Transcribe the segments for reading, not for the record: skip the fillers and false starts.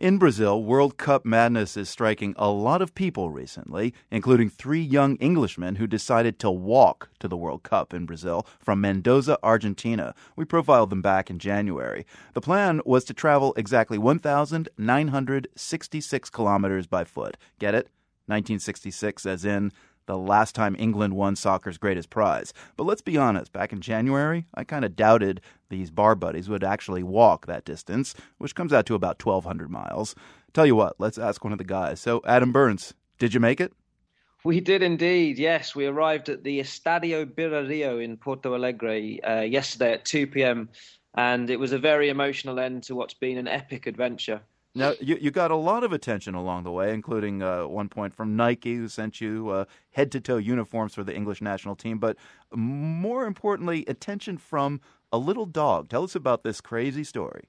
In Brazil, World Cup madness is striking a lot of people recently, including 3 young Englishmen who decided to walk to the World Cup in Brazil from Mendoza, Argentina. We profiled them back in January. The plan was to travel exactly 1,966 kilometers by foot. Get it? 1966 as in the last time England won soccer's greatest prize. But let's be honest, back in January, I kind of doubted these bar buddies would actually walk that distance, which comes out to about 1,200 miles. Tell you what, let's ask one of the guys. So, Adam Burns, did you make it? We did indeed, yes. We arrived at the Estadio Beira-Rio in Porto Alegre yesterday at 2 p.m, and it was a very emotional end to what's been an epic adventure. Now, you got a lot of attention along the way, including one point from Nike, who sent you head-to-toe uniforms for the English national team. But more importantly, attention from a little dog. Tell us about this crazy story.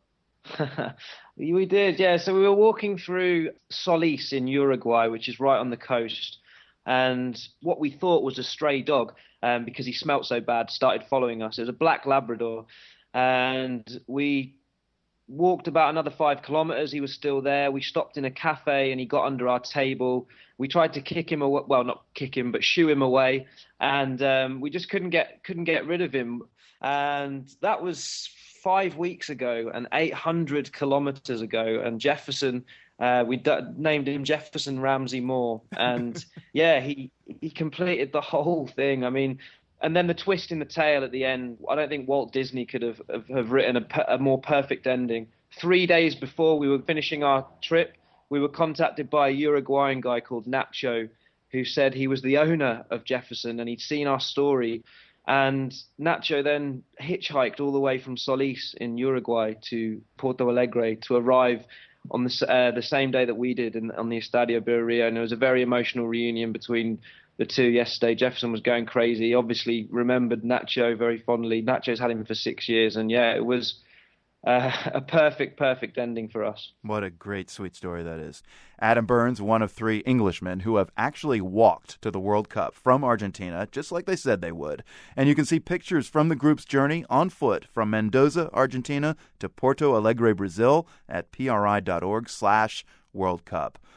We did, yeah. So we were walking through Solis in Uruguay, which is right on the coast. And what we thought was a stray dog, because he smelt so bad, started following us. It was a black Labrador. And we walked about another 5 kilometers. He was still there. We stopped in a cafe and he got under our table. We tried to kick him away. Well, not kick him, but shoo him away. And we just couldn't get rid of him. And that was 5 weeks ago and 800 kilometers ago. And Jefferson, named him Jefferson Ramsey Moore. And yeah, he completed the whole thing. I mean, and then the twist in the tail at the end, I don't think Walt Disney could have written a more perfect ending. 3 days before we were finishing our trip, we were contacted by a Uruguayan guy called Nacho, who said he was the owner of Jefferson and he'd seen our story. And Nacho then hitchhiked all the way from Solis in Uruguay to Porto Alegre to arrive on the same day that we did on the Estadio Beira-Rio. And it was a very emotional reunion between the two yesterday. Jefferson was going crazy. He obviously remembered Nacho very fondly. Nacho's had him for 6 years. And yeah, it was a perfect ending for us. What a great, sweet story that is. Adam Burns, one of 3 Englishmen who have actually walked to the World Cup from Argentina, just like they said they would. And you can see pictures from the group's journey on foot from Mendoza, Argentina to Porto Alegre, Brazil at pri.org/World Cup.